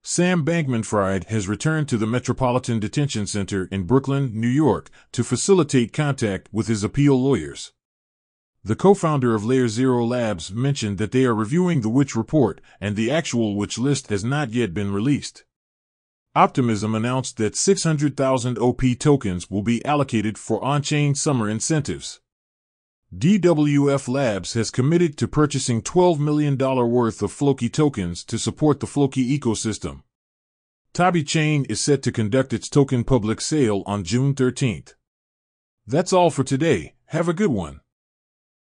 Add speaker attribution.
Speaker 1: Sam Bankman-Fried has returned to the Metropolitan Detention Center in Brooklyn, New York, to facilitate contact with his appeal lawyers. The co-founder of Layer Zero Labs mentioned that they are reviewing the Witch Report, and the actual Witch List has not yet been released. Optimism announced that 600,000 OP tokens will be allocated for on-chain summer incentives. DWF Labs has committed to purchasing $12 million worth of Floki tokens to support the Floki ecosystem. Tabi Chain is set to conduct its token public sale on June 13th. That's all for today. Have a good one.